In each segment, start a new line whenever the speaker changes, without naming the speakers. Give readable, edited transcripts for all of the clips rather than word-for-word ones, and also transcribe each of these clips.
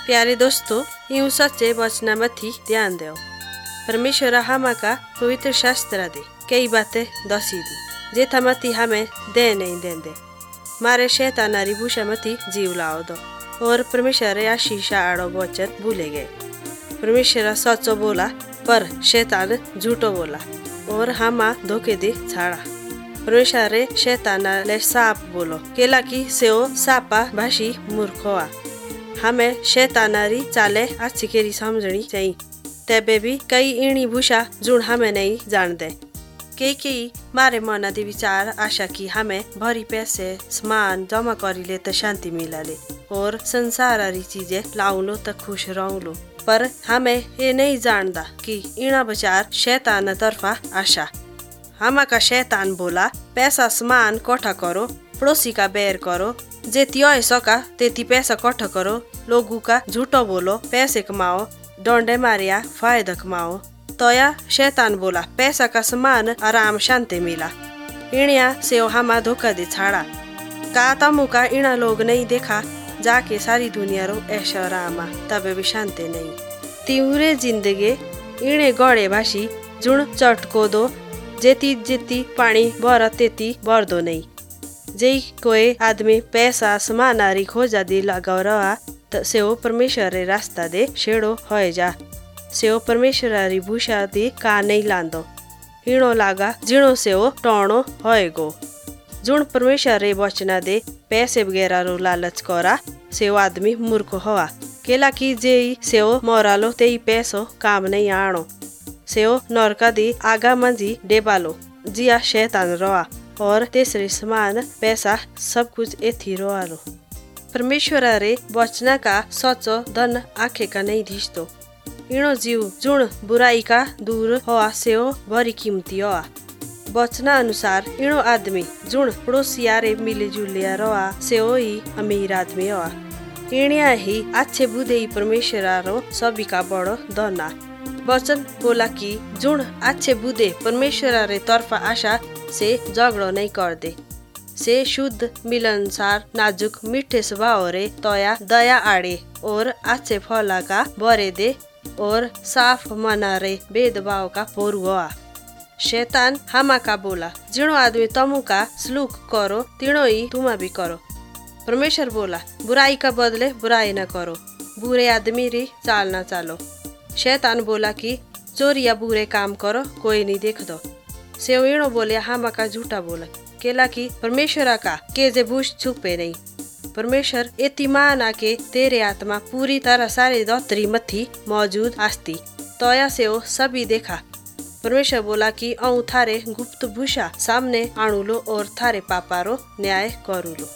प्यारे दोस्तों, यूं सच्चे वचनामाथि ध्यान देओ। परमेश्वर हमाका पवित्र शास्त्र दे कई बातें दसी दी जेथा मती हमें दे नहीं देंदे। मारे शैतानारी भूषा मती जीव लाओ दो और परमेश्वर आशीषा आड़ो वचन भूले गए। परमेश्वर सच्चो बोला पर शैतान झूठो बोला और हमा धोखे दे छाड़ा। परमेश्वर शैताना ले साप बोलो केला की सेओ सापा भाषी मूर्ख हुआ। हमें शैतानारी चाले अच्छी केरी समझनी चाहिए। तेबे भी कई इणी भूषा जुण हमें नहीं जानते। कई मारे मना दी विचार आशा की हमें भरी पैसे सामान जमा करी ले तो शांति मिला ले और संसारारी चीजें लाऊ लो तो खुश रहूं लो। पर हमें ये नहीं जानता कि इना विचार शैतान तरफा आशा। हमा का शैतान बोला पैसा सामान इकट्ठा करो, पड़ोसी का बैर करो, जेती सका तेती पैसा इकट्ठा करो, लोगों का झूठो बोलो, पैसे कमाओ, डोंडे मारिया फायदा कमाओ। तो या शैतान बोला पैसा का सामान आराम शांति मिला। इणिया से हमा धोखा दे छाड़ा। का तमु का इना लोग नहीं देखा जाके सारी दुनिया रो ऐशो रामा तबे भी शांति नहीं। तिउरे जिंदगी इणे गड़े भाषी जुण चटको दो जेती जेती पानी बर तेती बरदो नहीं। जई कोई आदमी पैसा समानारी खोजा दी लगाव रहा त सेओ परमेश्वर रे रास्ता दे शेड़ो होए जा। सेओ परमेश्वर री भूषा दी का नहीं लांदो। हिणो लागा जिणो सेओ टोणो होए गो। जुण परमेश्वर रे वचना दे पैसे वगैरह रो लालच करा सेओ आदमी मूर्ख हुआ। केला की जेई सेओ मोरालो तेई पैसो काम नहीं आणो। सेओ नरका दी आगा मंजी डेबालो जिया शैतान रोआ और तेसरे समान पैसा सब कुछ एथी रोआलो। परमेश्वर रे वचना का सचो धन आखे का नहीं दिसतो। इणो जीव जुण बुराई का दूर हुआ सेओ भरी कीमती हुआ। वचना अनुसार इणो आदमी जुण पड़ोसिया रे मिले जुलिया रहा सेओ ही अमीर आदमी हुआ। इणिया ही अच्छे बुद्धि परमेश्वर रो सभी का बड़ो धना। वचन बोला कि जुण अच्छे बुद्धे परमेश्वर रे तरफा आशा से झगड़ो नहीं कर दे। से शुद्ध मिलनसार नाजुक मीठे स्वभाव रे तोया दया आड़े और अच्छे फला का बरे दे और साफ मना रे भेदभाव का पोरु हुआ। शैतान हमा का बोला जिणो आदमी तमु का सलूक करो तिणो ही तुम भी करो। परमेश्वर बोला बुराई का बदले बुराई न करो, बुरे आदमी री चाल न चालो। शैतान बोला कि चोरी या बुरे काम करो कोई नहीं देख दो। सेओ इणो बोले हमा का झूठा बोला केला की परमेश्वर का के जे भूष छुपे नहीं। परमेश्वर एती माना के तेरे आत्मा पूरी तरह सारे दौतरी मथी मौजूद आस्ती तोया सेओ सभी देखा। परमेश्वर बोला कि औ थारे गुप्त भूषा सामने आणु लो और थारे पापा रो न्याय करू लो।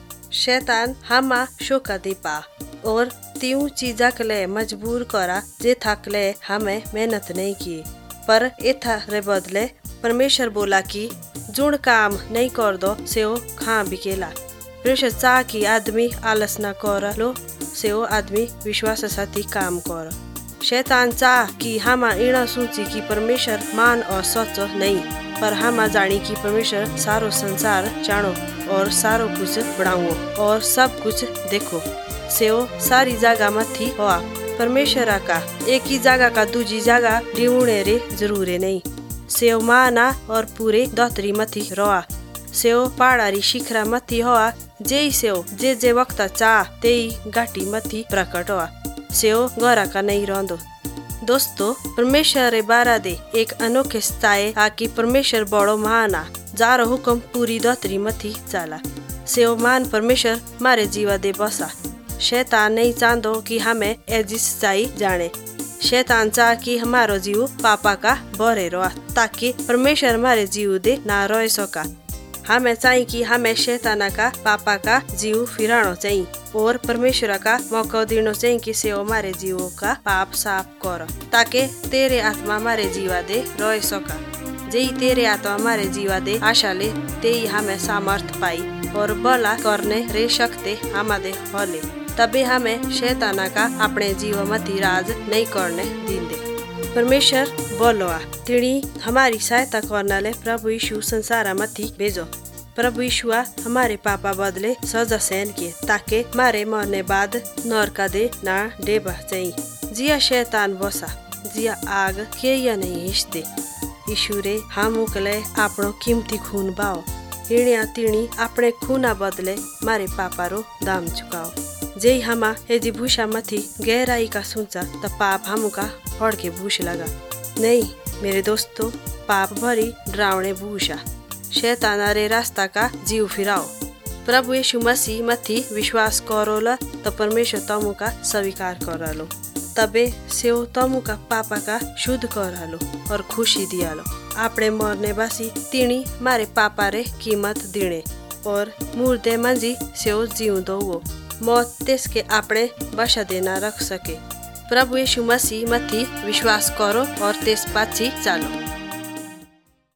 शैतान हमा शोका दे पा और तीऊ चीजा के लिए मजबूर करा जे थक ले हमें मेहनत नहीं की। पर एथा रे बदले परमेश्वर बोला कि जुण काम नहीं कर दो सेओ खा बिकेला। परमेश्वर चाह कि आदमी आलस न कर लो सेओ आदमी विश्वास साथी काम कर। शैतान चाह कि हमा इणा सोची कि परमेश्वर मान और सचो नहीं, पर हमा जानी कि परमेश्वर सारो संसार जानो और सारो कुछ बढ़ाओ और सब कुछ देखो। सेओ सारी जगह मथी हुआ। परमेश्वर का एक ही जगह का दूजी जगह ढूंढने रे जरूरी नहीं। सेओ माना और पूरे दौतरी मथी रोआ। सेओ पहाड़ी शिखरा मथी हुआ जे सेओ जे वक्त चाह तेई घाटी मथी प्रकट हुआ। सेओ गौरा का नहीं रोंदो। दोस्तों परमेश्वर रे बारा दे एक अनोखे स्ताए आकि परमेश्वर बड़ो महाना जारो हुक्म पूरी दौतरी मथी चाला। सेओ मान परमेश्वर मारे जीवा दे बसा। शैतान नहीं चाहतो कि हमें ऐसी सच्चाई जाने। शैतान चाह कि हमारो जीव पापा का भरे रहा ताकि परमेश्वर हमारे जीव दे ना रह सका। हमें चाहिए कि हमें शैताना का पापा का जीव फिरानो चाहिए और परमेश्वर का मौका देना चाहिए कि से हमारे जीवों का पाप साफ कर ताकि तेरे आत्मा हमारे जीवा दे रह सका। जई तेरे आत्मा हमारे जीवा दे आशा ले ते हमें सामर्थ पाई और भला करने रे सकते हमारे होले तबे हमें शैताना का अपने जीव मती राज नहीं करने देंदे। परमेश्वर बोलोआ तिणी हमारी सहायता करना ले प्रभु यीशु संसार मथी भेजो। प्रभु यीशुआ हमारे पापा बदले सजा सहन किए ताकि मारे मरने बाद नरका दे ना डेबा चाहिए। जिया शैतान बसा जिया आग के या नहीं हिस्ते यीशु रे हम उकले आपनो कीमती खून बाओ हिण्या तिणी अपने खूना बदले मारे पापा रो दाम चुकाओ। जे हमा हेजी भूषा मथी गहराई का सोचा त पाप हमका पड़ के भूष लगा। नहीं मेरे दोस्तों, पाप भरी डरावने भूषा शैताना रे रास्ता का जीव फिराओ। प्रभु यीशु मसीह मथी विश्वास करोला तो परमेश्वर तमु का स्वीकार करालो, तबे सेव तमु का पापा का शुद्ध करालो और खुशी दियालो। आपने मरने बासी तिणी मारे पापा रे कीमत दिने और मुर्दे मंजी सेव जीव दो वो मौत तेस के आपने बशा देना रख सके। प्रभु यीशु मसीह मथी विश्वास करो और तेस पाछी चालो।